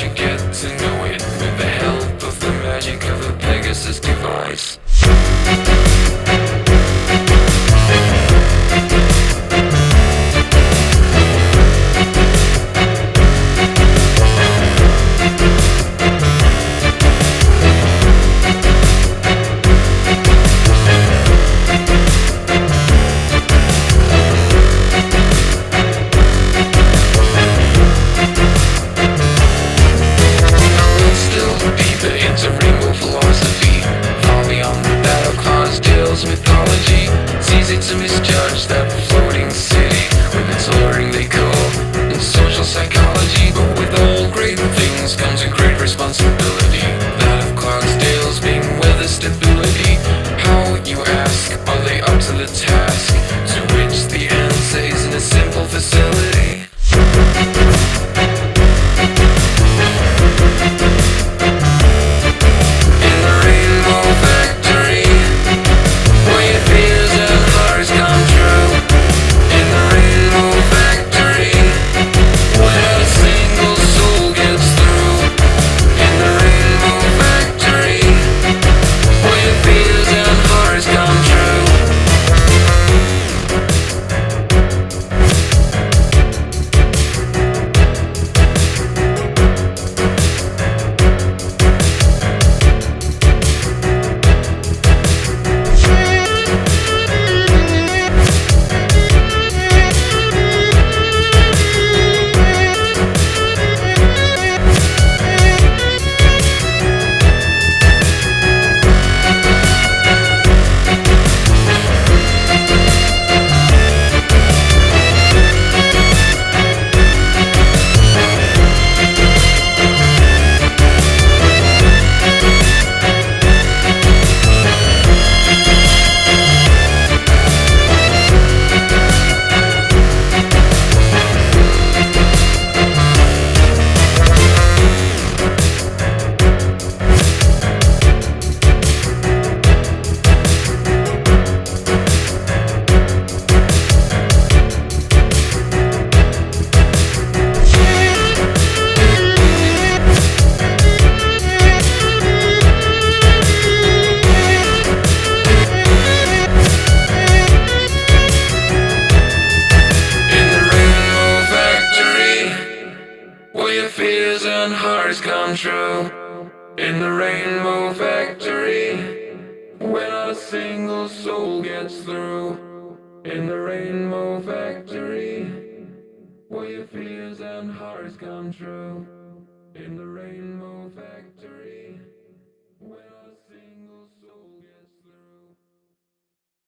you get to know it with the help of the magic of a Pegasus device. Mythology, it's easy to misjudge that floating city with its alluring decor and social psychology. But with all great things comes a great responsibility, that of Clarksdale's being weather stability. How, you ask, are they up to the task? To which the answer is in a simple facility. Fears and hearts come true in the Rainbow Factory, where not a single soul gets through. In the Rainbow Factory, where your fears and hearts come true. In the Rainbow Factory.